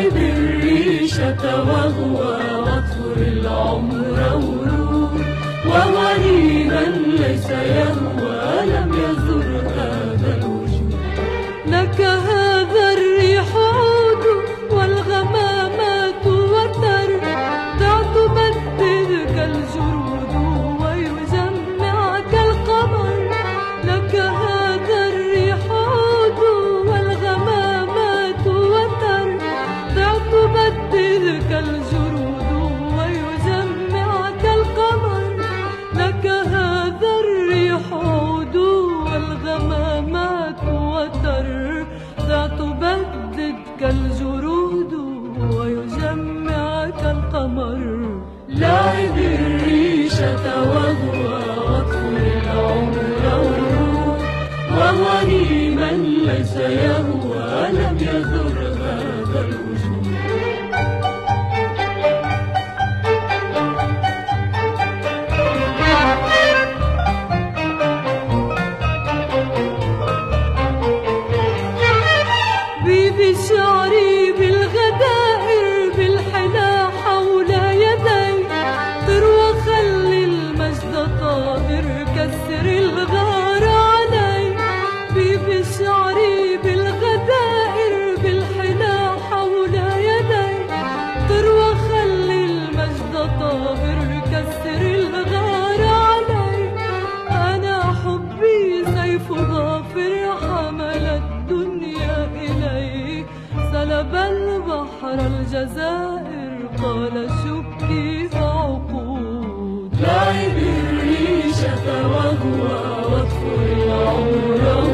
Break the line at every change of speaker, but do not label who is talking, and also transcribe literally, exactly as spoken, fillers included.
لاعب الريشة وهو واطفر العمر ورود، وغريبا ليس يهوى لم يزر هذا الوجود.
لك هذا الريح عود والغمامات وتر، دعت بدلك الجرود ويجمعك القمر. لك هذا الريح عود والغمامات وتر، دعت بدلك الجرود ويجمعك القمر. لك هذا الريح عود والغمامات وتر، دعت بددك الجرود ويجمعك القمر.
لاعب الريشة وهو واطفر العمر ورود، وغريبا ليس يهوى لم يزر هذا الوجود.
بشعري بالغدائر بالحلا حول يدي، طر وخلي المجد طائر كسر الغار علي. بشعري بالغدائر بالحلا حول يدي، طر وخلي المجد طائر كسر الغار علي. أنا حبي سيف ظافر حمل الدنيا إلي، سلب البحر الجزائر قال شكي عقود.
لاعب الريشة وهو واطفر العمر